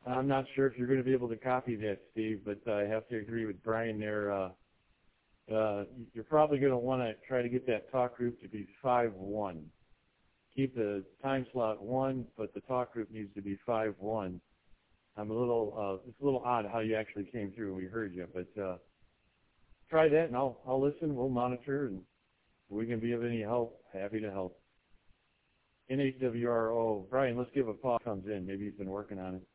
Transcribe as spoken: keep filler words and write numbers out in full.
I'm not sure if you're going to be able to copy that, Steve, but I have to agree with Brian there. Uh, uh, you're probably going to want to try to get that talk group to be five one. Keep the time slot one, but the talk group needs to be five one. I'm a little, uh, it's a little odd how you actually came through and we heard you, but uh, try that and I'll, I'll listen, we'll monitor, and if we can be of any help, happy to help. N H W R O, Brian, let's give a call comes in. Maybe he's been working on it.